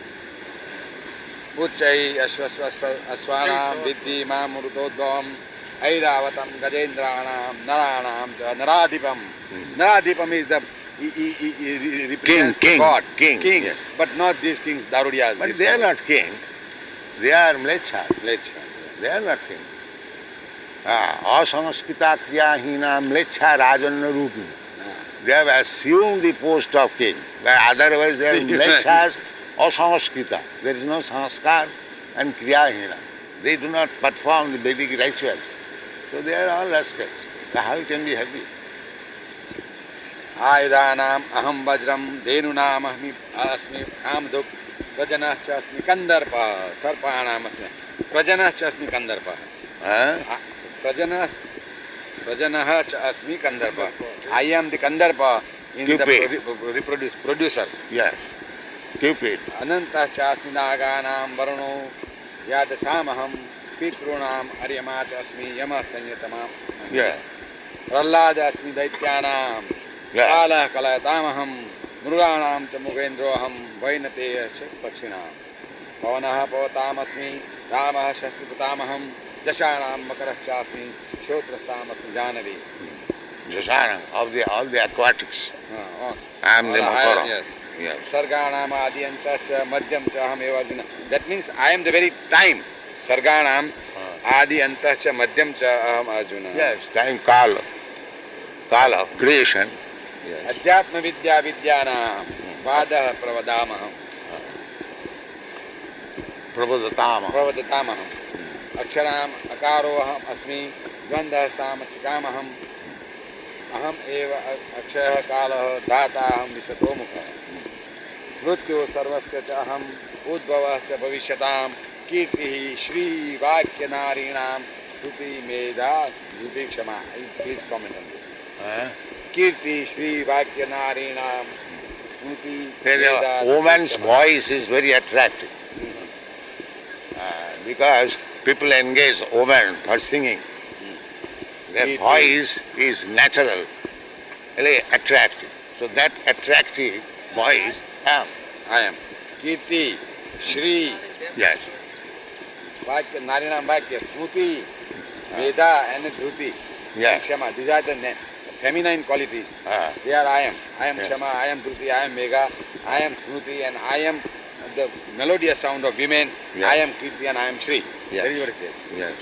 Speaker 2: Uchai Ashvasthasvanam Viddi Mamurutodvam Airavatam Gajendranam Naranam Naradipam. Naradipam is the he, he, he, he represents
Speaker 1: King, king,
Speaker 2: God.
Speaker 1: king,
Speaker 2: king.
Speaker 1: yes.
Speaker 2: But not these kings, Darudyas.
Speaker 1: But
Speaker 2: these
Speaker 1: they are
Speaker 2: fellows.
Speaker 1: not king. They are mlechas.
Speaker 2: Let's
Speaker 1: They are not king. Ah, asamskita kriyahina mlecha rajanna rupini. They have assumed the post of king. But otherwise they are mlechas asamskita. There is no sanskar and kriyahina. They do not perform the Vedic rituals. So they are all rascals. So how can be happy?
Speaker 2: Ayudanam Aham Vajram Dhenunam Ahmi Asmi Amduk Prajanascha Asmi Kandarpa Sarpanam Asmi Prajanascha Asmi Kandarpa
Speaker 1: Huh?
Speaker 2: Prajana Prajanaha cha Asmi Kandarpa. I am the Kandarpa in
Speaker 1: Cupid.
Speaker 2: the pro- reproduce producers.
Speaker 1: Yes. Cupid.
Speaker 2: Ananta cha Asmi Naganam Varuno Yadasamaham Pitrunam Aryama cha Asmi Yama Sanyatamam.
Speaker 1: Yeah.
Speaker 2: Prallada Asmi Daityanam
Speaker 1: Yeah.
Speaker 2: Kala Kalayatamaham Muranam cha Mugendroham Vainate Pakshinam Pavanaha Pavatam Asmi Ramah Shastriputamaham Jashanam Makarachasmi Shotrasam Asmi Janavi.
Speaker 1: Jasana, of the all the aquatics.
Speaker 2: Uh, uh,
Speaker 1: I am the
Speaker 2: all higher-
Speaker 1: Makara.
Speaker 2: Yes.
Speaker 1: Yes.
Speaker 2: Sarganam Adiyantascha Madhyam cha Aham eva Arjuna. That means I am the very time. Sarganam Adiyantascha Madhyam cha Aham Arjuna.
Speaker 1: Yes, time Kala. Kala, creation. Yes.
Speaker 2: Adhyatma Vidya Vidyana Vada Pravadamaham
Speaker 1: Prabhudatama.
Speaker 2: Pravadatamaham Aksharam Akaroham Asmi Gandha Samasikamaham Aham eva Akshaya Kala Dhataham Vishatomukha Mrityu Sarvasya cha Aham Udbhavah cha Bhavishatam Kirtihi Shri Vakya Narinam Suti Medha Yuti Kshama. Please comment on this.
Speaker 1: Huh?
Speaker 2: Kirti Shri Vakya Narinam Smriti
Speaker 1: The woman's voice is very attractive. Uh, because people engage women for singing. Their
Speaker 2: It
Speaker 1: voice is natural, really attractive. So that attractive voice, ah,
Speaker 2: I am. Kirti Shri
Speaker 1: yes,
Speaker 2: Vakya Narinam Vakya Smriti Veda and Dhruti.
Speaker 1: Yeah.
Speaker 2: And Kshama. These are the na- feminine qualities.
Speaker 1: ah,
Speaker 2: They are I am. I am
Speaker 1: Yeah.
Speaker 2: Kshama, I am Dhruti, I am Mega, I am Smriti, and I am the melodious sound of women.
Speaker 1: Yeah.
Speaker 2: I am Kirti and I am Shri.
Speaker 1: Yeah.
Speaker 2: That is what it says.
Speaker 1: yes.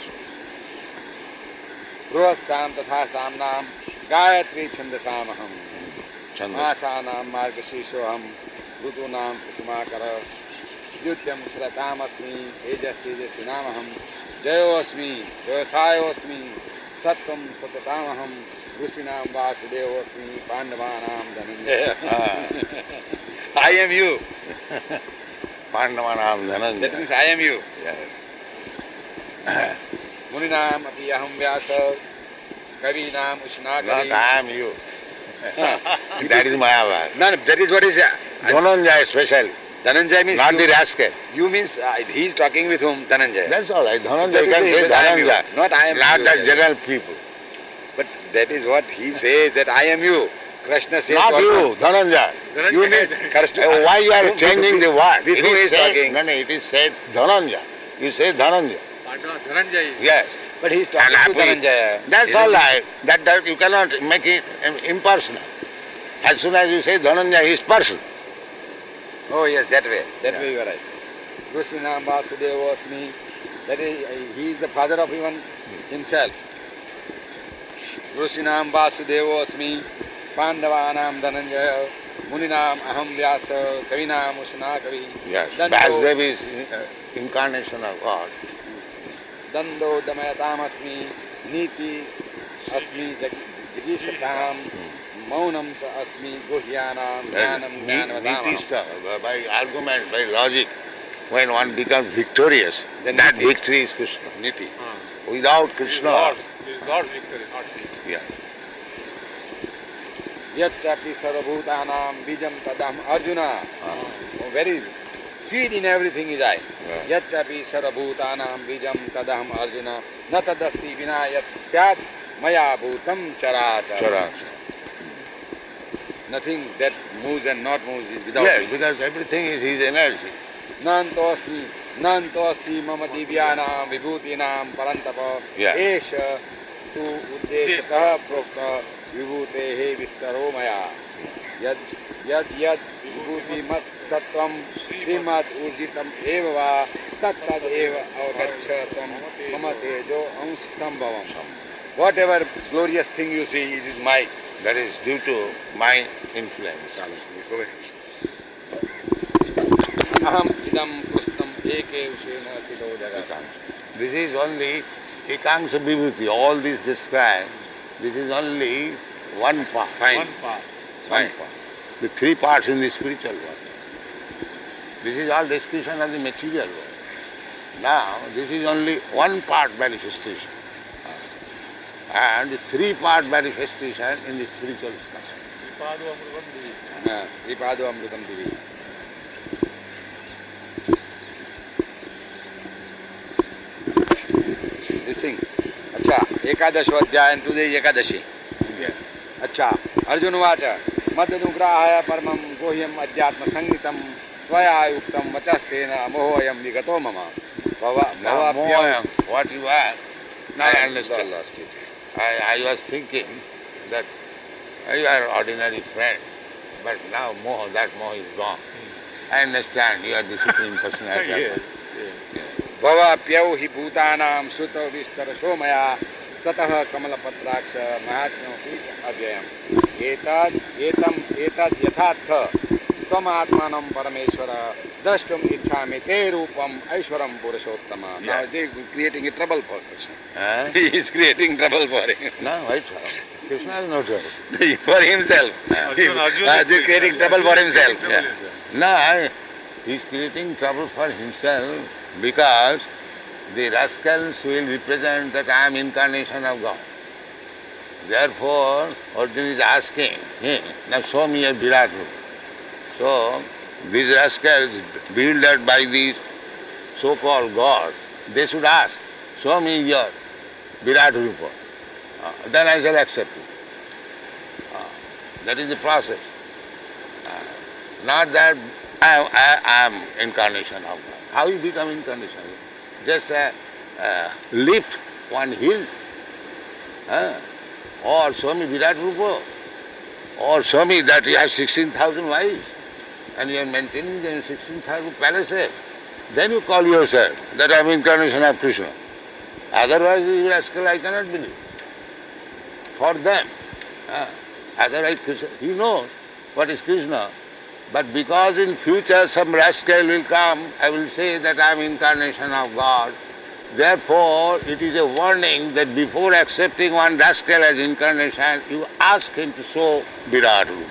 Speaker 2: Ruhat Sam Tatha Samnam Gayatri Chandasamaham.
Speaker 1: Chandra.
Speaker 2: Masanam margashishoham rutunam kusumakara yutyam shratam asmi tejas tejasvinamaham jayo asmi jayasayo asmi sattam satatamaham Rushinam Vasudevo Asmi Pandavanam Dhananjaya.
Speaker 1: Ah.
Speaker 2: I am you.
Speaker 1: Pandavanam Dhananjaya.
Speaker 2: That means I am you.
Speaker 1: Yeah.
Speaker 2: Muninam api aham vyasa kavinam
Speaker 1: Not
Speaker 2: ushnakari.
Speaker 1: I am you. That is Mayavad.
Speaker 2: No, no, that is what is... Uh,
Speaker 1: Dhananjaya especially.
Speaker 2: Dhananjaya means
Speaker 1: Not
Speaker 2: you.
Speaker 1: the rascal.
Speaker 2: You means uh, he is talking with whom? Dhananjaya.
Speaker 1: That's all right.
Speaker 2: So
Speaker 1: Dhananjaya,
Speaker 2: that
Speaker 1: you can
Speaker 2: is
Speaker 1: say
Speaker 2: the- I am you.
Speaker 1: Dhananjaya.
Speaker 2: Not I am
Speaker 1: Not
Speaker 2: you.
Speaker 1: that general people.
Speaker 2: But that is what he says, that I am you. Krishna says...
Speaker 1: Not
Speaker 2: what-
Speaker 1: you, Dhananjaya.
Speaker 2: You means... Krishna,
Speaker 1: Uh, Why you are
Speaker 2: With-
Speaker 1: changing
Speaker 2: with-
Speaker 1: the word?
Speaker 2: With
Speaker 1: It
Speaker 2: who
Speaker 1: is
Speaker 2: he is
Speaker 1: said,
Speaker 2: talking?
Speaker 1: no, no, it is said Dhananjaya. You say Dhananjaya.
Speaker 3: Dhananjaya.
Speaker 1: Yes.
Speaker 2: But he is
Speaker 1: And
Speaker 2: talking to
Speaker 1: happy.
Speaker 2: Dhananjaya.
Speaker 1: That's
Speaker 2: Isn't
Speaker 1: all
Speaker 2: it?
Speaker 1: right. That, that you cannot make it um, impersonal. As soon as you say Dhananjaya, he is person.
Speaker 2: Oh yes, that way. That
Speaker 1: Yeah.
Speaker 2: way you are right. Rushinam Vasudeva Asmi. That is, he is the father of even himself. Rushinam Vasudeva Asmi. Pandavanam Dhananjaya. Muninam Aham Vyasa. Kavinam Ushnakavi.
Speaker 1: Yes.
Speaker 2: Dando,
Speaker 1: Vasudeva is uh, incarnation of God.
Speaker 2: Dando Damayatam Asmi. Niti Asmi Jagishatam. Maunam cha Asmi Guhyanam. Jnanam Jnanavatam.
Speaker 1: Niti stuff, by argument, by logic, when one becomes victorious,
Speaker 2: Then
Speaker 1: that
Speaker 2: Niti.
Speaker 1: victory is Krishna.
Speaker 2: Niti.
Speaker 1: Without
Speaker 3: It is
Speaker 1: Krishna,
Speaker 3: Lord's. It is Lord's victory, not me.
Speaker 1: yeah.
Speaker 2: Yatchapi sarvabhutanam bijam tadam Arjuna. Oh, very seed in everything is I.
Speaker 1: Yeah.
Speaker 2: Yatchapi sarvabhutanam bijam tadam Arjuna. Na tadasti vina yat syat maya bhutam charachara.
Speaker 1: Chara.
Speaker 2: Nothing that moves and not moves is without
Speaker 1: Yes,
Speaker 2: me.
Speaker 1: because everything is his energy.
Speaker 2: Nanto asmi, nanto asti mama divyanam vibhutinam parantapa.
Speaker 1: Yeah.
Speaker 2: Esha tu uddeshakah prokta vibhutehe vistaro maya. Yad yad yad vibhuti mat sattvam srimad urjitam eva va tat tad eva avagaccha tvam mama tejo ans sambhavam. Whatever glorious thing you see, it is my.
Speaker 1: That is due to my influence.
Speaker 2: Go ahead. Aham idam krustam eke ushena siddho jagat.
Speaker 1: This is only Ekangsha Vibhuti. All this described, this is only one part.
Speaker 2: Fine.
Speaker 3: One part.
Speaker 1: One
Speaker 2: Fine.
Speaker 1: part. The three parts in the spiritual world. This is all description of the material world. Now, this is only one part manifestation. And the three part manifestation in the spiritual structure.
Speaker 3: Padu Amrutam Divi.
Speaker 2: Yeah, Tripado Amrutam Divi. This thing. अच्छा एकादशो अध्याय today Ekadashi. अच्छा अर्जुन उवाच मदनुग्रहाय परमं गोह्यम् अध्यात्म संगीतं त्वया युक्तं वचस्तेन मोहोऽयं विगतो मम. भव
Speaker 1: Now,
Speaker 2: भवाप्यं.
Speaker 1: more, what you are,
Speaker 2: Now
Speaker 1: I understand.
Speaker 2: lost it.
Speaker 1: I, I was thinking that you are ordinary friend, but now more, that more is gone. I understand you are the supreme personality.
Speaker 3: Yes,
Speaker 1: of
Speaker 2: भवाप्यौ हि भूतानां श्रुतौ विस्तरशो मया ततः कमलपत्राक्ष महात्म्योऽपि च अव्ययम् एतद् एतम् एतद् यथार्थ त्वमात्मानं परमेश्वर द्रष्टुम् इच्छामि ते रूपम् ऐश्वरं पुरुषोत्तम. Now they creating a trouble for Krishna.
Speaker 1: Huh?
Speaker 2: He is creating trouble for him.
Speaker 1: No, why trouble? Krishna is no trouble.
Speaker 2: For himself.
Speaker 3: Arjuna- Arjuna
Speaker 2: Uh,
Speaker 3: is
Speaker 2: they creating trouble for himself.
Speaker 3: Trouble
Speaker 2: Yeah.
Speaker 3: himself.
Speaker 1: No, I, he is creating trouble for himself because the rascals will represent that I am incarnation of God. Therefore, Arjuna is asking, hey, now show me a Virat Rupa. So, these rascals, bewildered by these so-called gods, they should ask, show me your Virat Rupa. Uh, then I shall accept it. Uh, that is the process. Uh, not that I, I, I am incarnation of God. How you become incarnation? Just uh, uh, lift one hill. Uh, or show me Virat Rupa. Or show me that you have sixteen thousand wives and you are maintaining them in sixteen thousand palaces. Then you call yourself that I am incarnation of Krishna. Otherwise, you rascal, I cannot believe. For them. Uh, otherwise, Krishna, he knows what is Krishna. But because in future some rascal will come, I will say that I am incarnation of God. Therefore, it is a warning that before accepting one rascal as incarnation, you ask him to show Virat Rupa.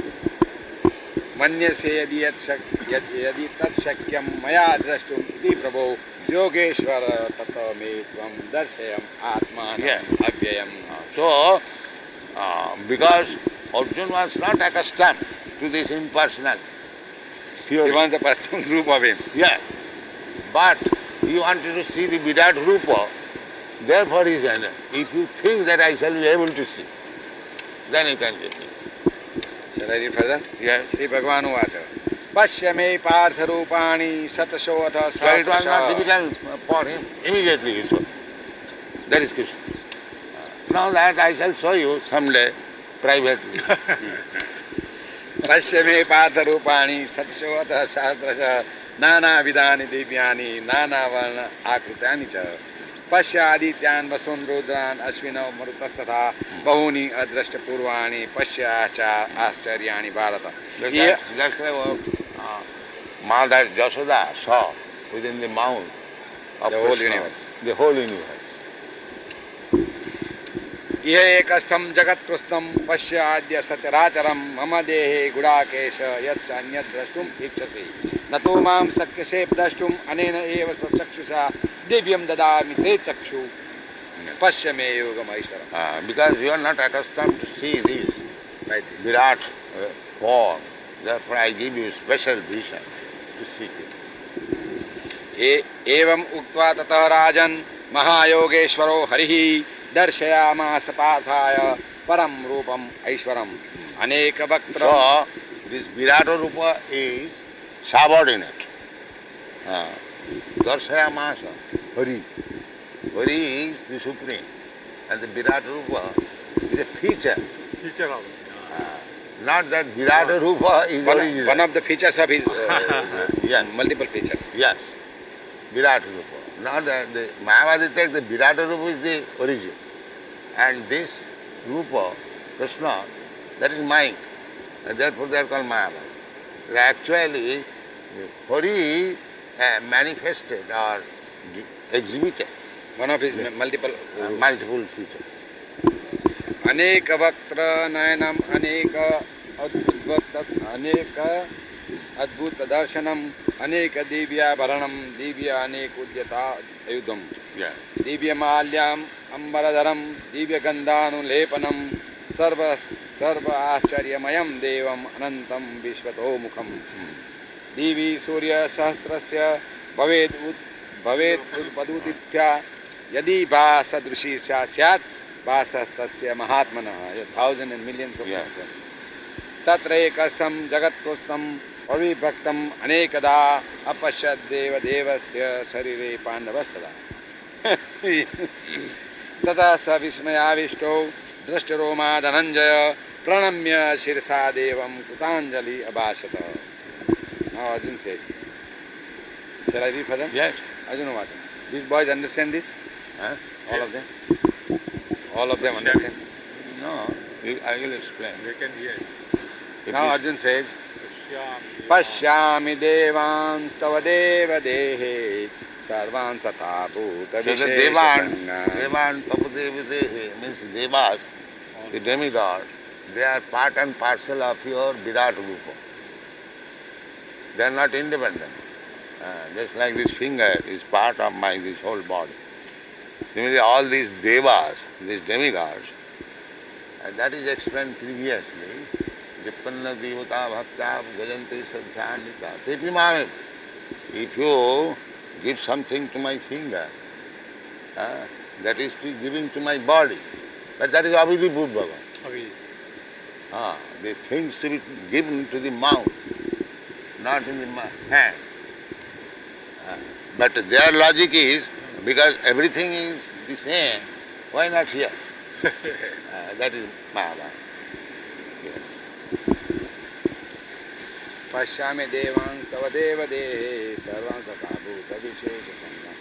Speaker 2: मन्यसे यदि यत् शक् यत् यदि तत् शक्यं मया द्रष्टुम् इति प्रभो योगेश्वर ततो मे त्वं दर्शयम् आत्मानं
Speaker 1: Yeah.
Speaker 2: अव्ययम्.
Speaker 1: So, uh, because Arjuna was not accustomed to this impersonal
Speaker 2: He
Speaker 1: theory.
Speaker 2: wants the personal group of him.
Speaker 1: Yeah. But he wanted to see the Virat Rupa, therefore he said, if you think that I shall be able to see, then you can get me.
Speaker 2: Shall I read further?
Speaker 1: Yes.
Speaker 2: Sri Bhagavan Uvacha. Pashya me partha rupani satasho atha
Speaker 1: So it was not
Speaker 2: sahasrasha.
Speaker 1: difficult for him. Immediately he saw. That is Krishna. Now that I shall show you someday privately.
Speaker 2: पश्य मे पार्थ रूपाणि सतशोऽथ सहस्रश नानाविधानि दिव्यानि नानावर्ण आकृत्यानि च पश्य आदित्यान् वसून् रुद्रान् अश्विनौ मरुतस्तथा बहूनि अदृष्टपूर्वाणि पश्य आश्चर्याणि Bharat.
Speaker 1: Just just like uh, Mother Jasoda saw within the mouth of
Speaker 2: The whole
Speaker 1: Krishna,
Speaker 2: universe.
Speaker 1: The whole universe.
Speaker 2: यह एकस्थं जगत्कृष्णं पश्य आद्य सचराचरं मम देहे गुडाकेश यच्च अन्यत् द्रष्टुम् इच्छसि न तो मां शक्यसे द्रष्टुम् अनेन एव स्वचक्षुषा दिव्यं ददामि ते चक्षु पश्य मे योगमैश्वरम्.
Speaker 1: Uh, because you are not accustomed to see this
Speaker 2: Like this.
Speaker 1: Virat uh, form, therefore I give you special vision to see it.
Speaker 2: ए एवं उक्त्वा ततः राजन् महायोगेश्वरो हरिः दर्शयामास पार्थाय परम रूपम ऐश्वरम अनेक वक्त्र.
Speaker 1: So, this Virata Rupa is subordinate. Uh, Darshayamasa, Hari. Hari is the Supreme. And the Virata Rupa is a feature.
Speaker 3: Teacher of
Speaker 1: Not that Virata Rupa is
Speaker 2: one,
Speaker 1: original.
Speaker 2: one of the features of his uh,
Speaker 1: Yes.
Speaker 2: multiple features.
Speaker 1: Yes. Virata Rupa. Not that the Mayavadi takes the Virata Rupa is the origin. And this Rupa, Krishna, that is mine. And therefore they are called Mayavadi. Actually, Hari uh, manifested or exhibited
Speaker 2: One of his m- multiple
Speaker 1: uh,
Speaker 2: rules.
Speaker 1: multiple features.
Speaker 2: अनेक वक्त्र नयनम अनेक अद्भुत अनेक अद्भुत दर्शनम अनेक दिव्याभरणम दिव्य अनेक उद्यता आयुधम
Speaker 1: Yeah.
Speaker 2: Divya माल्याम अंबरधरम Divya गंधानुलेपनम सर्व सर्व आश्चर्यमयम देवम अनंतम विश्वतोमुखम दिवि सूर्य सहस्रस्य भवेद भवेद उत्पदुदित्या यदि वा सदृशी स्यात् वासस्तस्य महात्मनः thousand and millions of
Speaker 1: Yeah.
Speaker 2: तत्र एकस्थं जगत्कृष्णं अविभक्तम् अनेकदा अपश्यत् देवदेवस्य शरीरे पाण्डवस्तदा तथा स विस्मयाविष्टो दृष्टरोमा धनञ्जय प्रणम्य शिरसा देवं कृताञ्जलि अभाषत. Now Arjun said, shall I read further?
Speaker 1: Yes.
Speaker 2: Arjuna Vata. These boys understand this?
Speaker 1: Huh?
Speaker 2: All of them? All of them understand?
Speaker 1: No, I will explain.
Speaker 3: They can hear.
Speaker 1: If
Speaker 2: Now
Speaker 1: this-
Speaker 2: Arjun says,
Speaker 3: Shyam.
Speaker 2: पश्यामि देवांस तव देव देहे सर्वान् तथा भूत
Speaker 1: So the
Speaker 2: wishes
Speaker 1: Devan,
Speaker 2: संज्ञा.
Speaker 1: Devan Tapadevadehe means Devas, the demigod, they are part and parcel of your Virat Rupa. They are not independent. Uh, just like this finger is part of my this whole body. Similarly, all these Devas, these demigods, and that is explained previously. Jippanna Devata Bhakta Gajanti Sadhyanika Tepi Mame. If you give something to my finger, uh, that is to giving to my body. But that is Abhidipur Bhagavan.
Speaker 3: Avi.
Speaker 1: Ah, the things to be given to the mouth, not in the ma- hand. Ah, but their logic is, because everything is the same, why not here? Ah, that is Mahabharata. Yes.
Speaker 2: पश्यामि देवांस तव देव देहे सर्वान् तथा भूत विशेष संज्ञा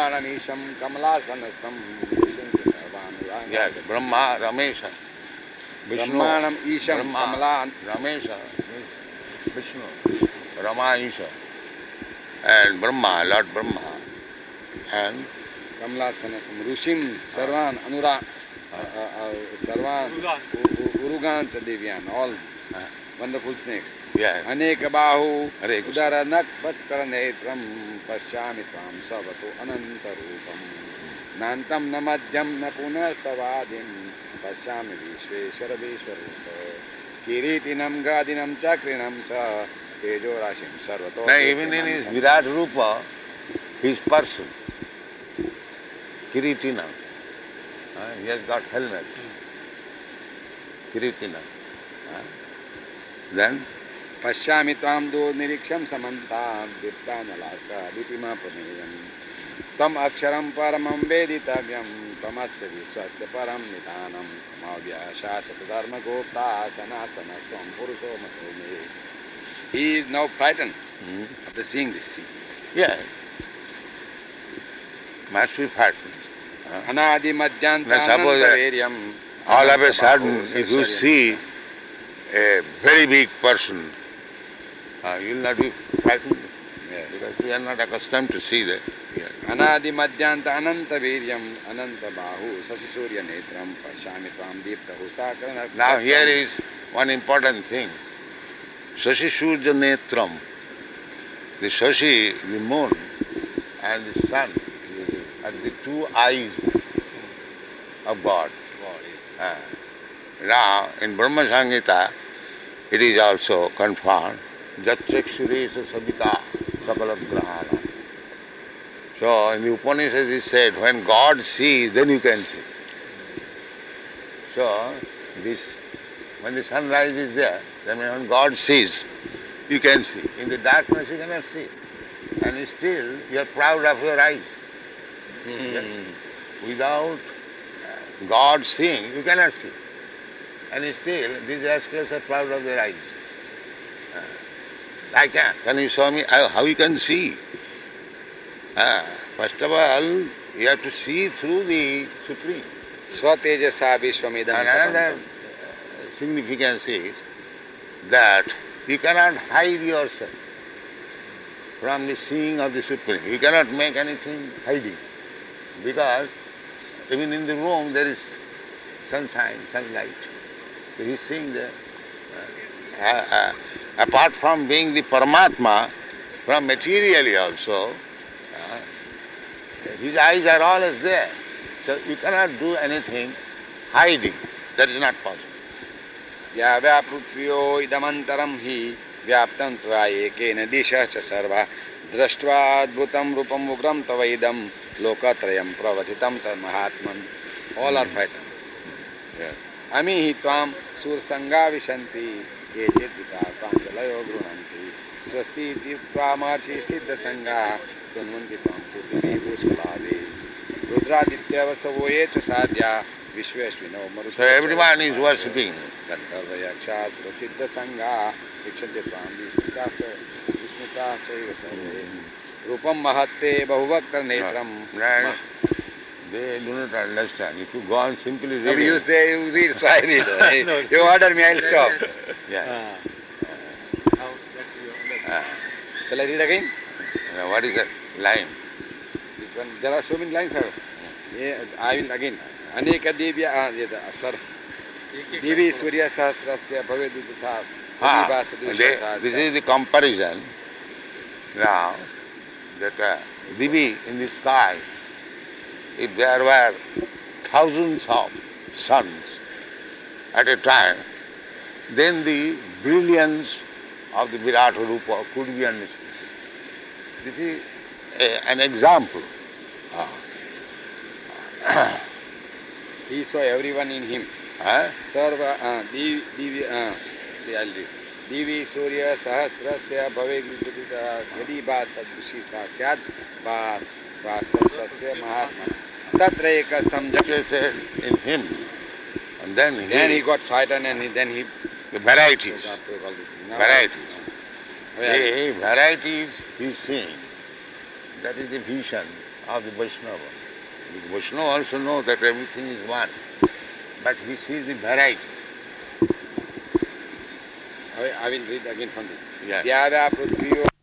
Speaker 2: ब्रह्माणमीशं कमलासनस्थं विशन्ति सर्वानुरागाः.
Speaker 1: Yes, Brahma, Ramesha. Vishnu,
Speaker 2: Brahmanam Isham
Speaker 1: Brahma,
Speaker 2: Kamalan.
Speaker 1: Ramesha, Vishnu, Rama Isha, and Brahma, Lord Brahma, and
Speaker 2: Kamalasanakam Rushim Sarvan Anura uh, uh, Sarvan Urugan Devyan, all wonderful snakes.
Speaker 1: yeah,
Speaker 2: Aneka Bahu
Speaker 1: Hare Krishna.
Speaker 2: Udara Nakvatkaranetram Pashyami Tvam Savatu Anantarupam Nantam Namadhyam Napunastavadim Pashyami Vishveshwara Vishwarupa Kiritinam Gadinam Chakrinam Cha Tejo Rashim Sarvato.
Speaker 1: Now even in his Virat Rupa, his person, Kiritina, uh, he has got helmet, Kiritina. Uh, then
Speaker 2: Pashyami Tvam Do Niriksham Samantam Diptanalaka Dipima Pranayam Tam Aksharam Paramam Veditavyam Tamasya Vishwasya Param Nitanam Mavya Shasvata Dharma Gopta Sanatana Tvam Purusho Matome. He is now frightened
Speaker 1: hmm,
Speaker 2: after seeing this scene.
Speaker 1: yeah, must be frightened.
Speaker 2: Anadi Madhyanta
Speaker 1: Now suppose that
Speaker 2: Anantaveryam
Speaker 1: all of a sudden, if you see a very big person, uh, you will not be frightened
Speaker 2: Yes.
Speaker 1: because we are not accustomed to see that. Yeah.
Speaker 2: Anadi Madhyanta Anantaveryam Ananta Bahu Sasisurya Netram Pashyami Tvam Deepta Hustakarana.
Speaker 1: Now here is one important thing. Shashi Surya Netram. The Shashi, the moon, and the sun are the two eyes of God. Uh, now, in Brahma Samhita, it is also confirmed, Jat Chakshuresa Sabita Sakalagrahana. So, in the Upanishads it said, when God sees, then you can see. So, this, when the sunrise is there, then when God sees, you can see. In the darkness you cannot see. And still, you are proud of your eyes. Yeah. Without God seeing, you cannot see. And still, these rascals are proud of their eyes. Uh, I can. Can you show me how, how you can see? Uh, first of all, you have to see through the Supreme.
Speaker 2: Swatejasa Vishwamidam.
Speaker 1: And another significance is that you cannot hide yourself from the seeing of the Supreme. You cannot make anything hiding. Because even in the room there is sunshine, sunlight. So he is seeing there. Uh, uh, apart from being the Paramatma, from materially also, uh, his eyes are always there. So you cannot do anything hiding. That is not possible.
Speaker 2: Yavya prutviyo idamantaram hi vyaptam tva ekena disha cha sarva drashtva adbhutam rupam ugram tava idam lokatrayam pravatitam tad mahatman. All are frightened.
Speaker 1: Yeah.
Speaker 2: Ami hi tvam sursanga vishanti kechit vita pranjalayo grunanti swasti tiva marshi siddha sangha sunvanti tvam purvi bhushkalade rudraditya vasavo ye cha sadhya vishveshvino maruta.
Speaker 1: So everyone is worshipping.
Speaker 2: Gandharvayaksha prasiddha sangha vikshante tvam vishmita cha vishmita chaiva sarve rupam mahatte bahuvaktar netram.
Speaker 1: Right. They do not understand. If you go on simply
Speaker 2: Maybe
Speaker 1: reading,
Speaker 2: you say you read, so I read.
Speaker 3: No.
Speaker 2: You order me, I'll stop.
Speaker 1: yeah.
Speaker 3: How that you
Speaker 1: Uh,
Speaker 2: Shall I read again?
Speaker 1: uh, what is that line?
Speaker 2: Which one? There are so many lines, sir. Yeah, I will again. Aneka Devya, ah, yeah, the- sir. Devi Surya Sahasrasya Bhavedutha
Speaker 1: Ah,
Speaker 2: Bhavedutha
Speaker 1: they, this is the comparison now that uh, Divi in the sky, if there were thousands of suns at a time, then the brilliance of the Virat Rupa could be understood. This is a, an example. Ah.
Speaker 2: He saw everyone in him.
Speaker 1: Huh?
Speaker 2: Sarva, uh, Divi, Divi, uh, see, I'll read. Divi Surya Sahasrasya Bhavedutha Yadi Basadvishi Sasyad Bas Basasrasya Mahatma Tatra Ekastham
Speaker 1: That
Speaker 2: Jap.
Speaker 1: is said in him. And then he,
Speaker 2: Then he got frightened and he, then he
Speaker 1: the varieties.
Speaker 2: got to all this thing. Now-
Speaker 1: Varieties.
Speaker 2: Oh, yeah.
Speaker 1: The varieties he is seeing. That is the vision of the Vaishnava. The Vaishnava also know that everything is one. But he sees the variety.
Speaker 2: I, I will read again from the
Speaker 1: Yeah.
Speaker 2: Tyada Prithviyo